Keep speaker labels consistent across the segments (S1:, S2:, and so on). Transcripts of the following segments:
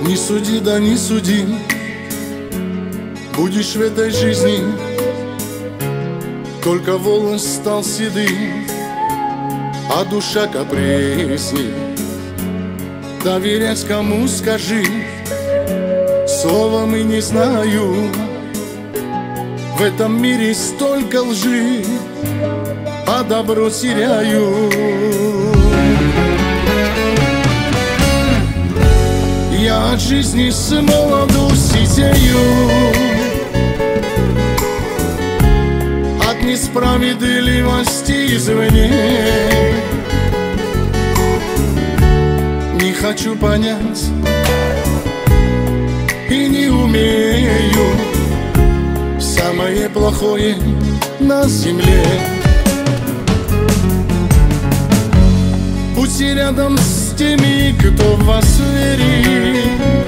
S1: Не суди, да не суди, будешь в этой жизни, только волос стал седым, а душа капризней. Доверять кому, скажи, словом и не знаю. В этом мире столько лжи, а добро теряю. Я от жизни с молоду сидею, от несправедливости извне. Не хочу понять и не умею самое плохое на земле. Будьте рядом с теми, кто в вас верит,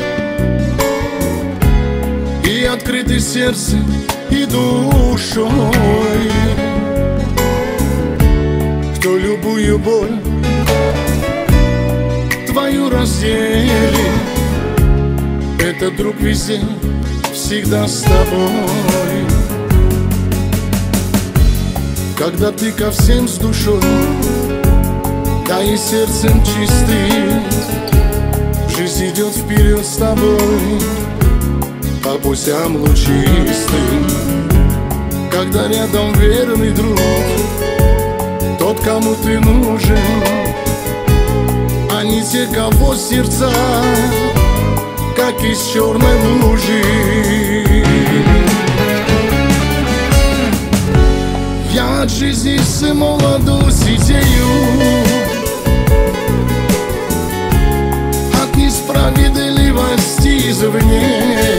S1: и открыты сердцем и душой, кто любую боль твою разделит. Этот друг везде, всегда с тобой. Когда ты ко всем с душой, да и сердцем чистым, жизнь идет вперед с тобой по путям лучистым. Когда рядом верный друг, тот, кому ты нужен, а не те, кого сердца, как из черной лужи. Я от жизни с молоду сидею, от несправедливости извне.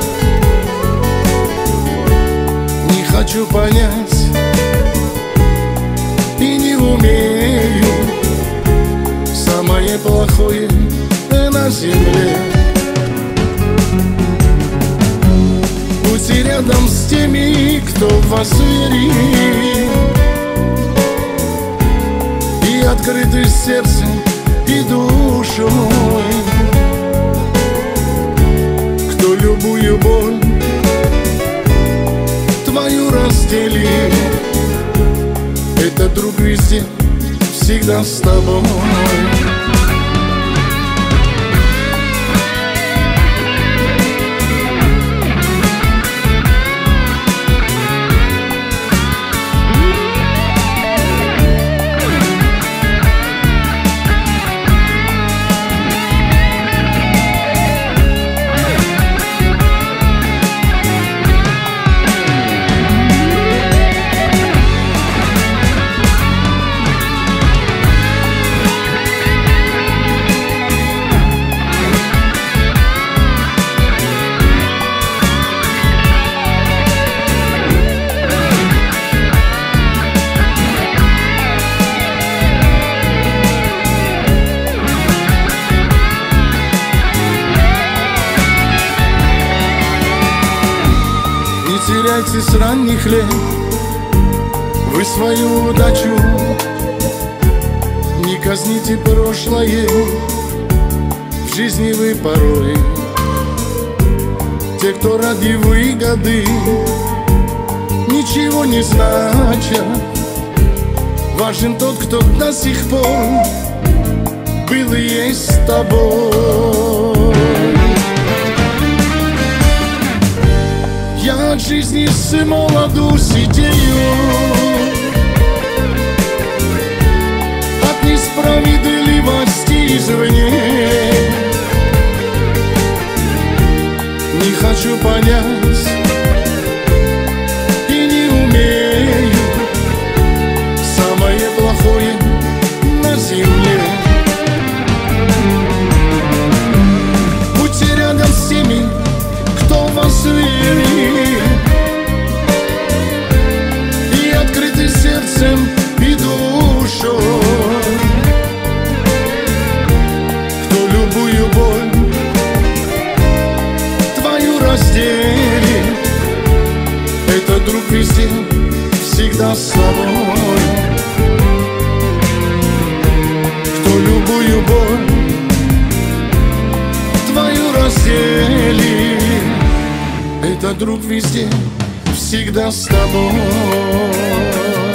S1: Не хочу понять и не умею самое плохое на земле. Будьте рядом с теми, кто в вас верит, и открыты сердцем и душой, кто любую боль твою разделит. Этот друг везде, всегда с тобой. Теряйте с ранних лет вы свою удачу, не казните прошлое, в жизни вы порой. Те, кто ради выгоды ничего не значат, важен тот, кто до сих пор был и есть с тобой. Я от жизни с молоду сидею, от несправедливости извне. Не хочу понять и не умею самое плохое на земле. Будьте рядом с теми, кто в вас верит, и открыты сердцем и душой, кто любую боль твою разделит. Этот друг везде, всегда с тобой, кто любую боль твою разделит. цели. Это друг везде, всегда с тобой.